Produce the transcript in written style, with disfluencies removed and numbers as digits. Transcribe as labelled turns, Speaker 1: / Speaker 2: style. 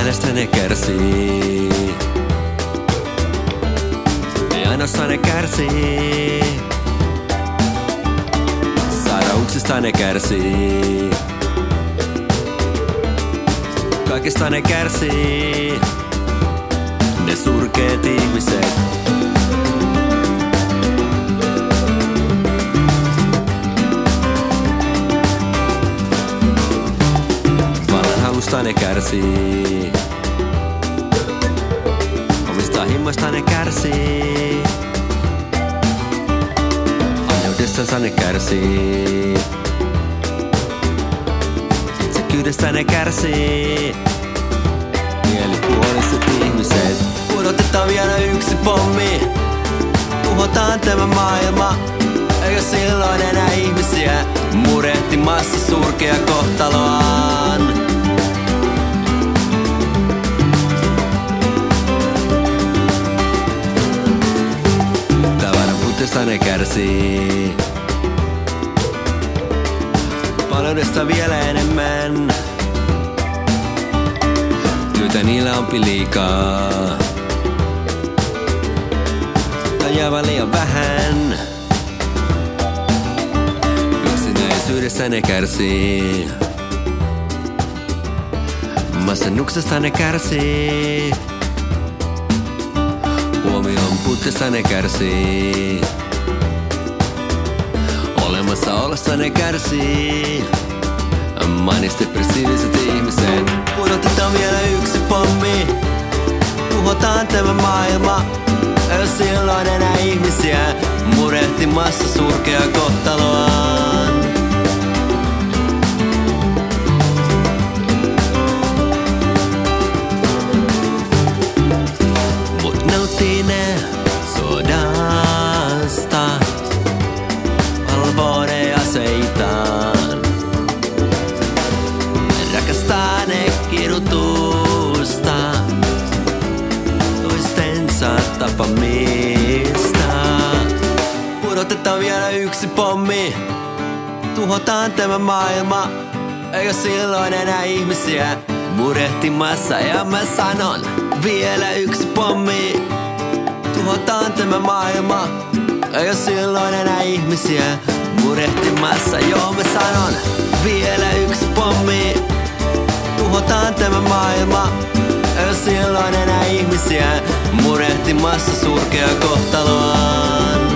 Speaker 1: Mielestä ne kärsii. Ei ainoastaan ne kärsii. Sairauksista ne kärsii. Kaikesta ne kärsii. Ne surkeet ihmiset. Vallanhalusta ne kärsii. Omista himmoista ne kärsii. Ahneudestansa ne kärsii. Itsekyydestä ne kärsii. Mielipuoliset ihmiset. Pudotetaan vielä yksi pommi. Tuhotaan tämä maailma. Eikä silloin enää ihmisiä murehtimassa surkea kohtaloaan. Tavaran puutteesta ne kärsii. Palvelusta vielä enemmän. Työtä niillä onpi liikaa. Tai jäävä liian vähän. Yksinäisyydessä ne kärsii. Masennuksesta ne kärsii. Huomion puutteesta ne kärsii. Olemassaolosta ne kärsii. Manis-depressiiviset ihmiset. Pudotetaan vielä yksi pommi. Tuhotaan tämä maailma. Ei silloin enää ihmisiä murehtimassa surkea kohtaloaan. Mut nauttii ne sodasta. Valvoo ne aseitaan. Rakastaa ne kidutusta. Toistensa tapamista. Pudotetaan vielä yksi pommi. Tuhotaan tämä maailma. Eikä silloin enää ihmisiä murehtimassa. Ja mä sanon vielä yksi pommi. Tuhotaan tämä maailma. Eikä silloin enää ihmisiä murehtimassa. Joo, mä sanon vielä yksi pommi. Tuhotaan tämä maailma. Ei silloin enää ihmisiä murehtimassa surkea kohtaloaan.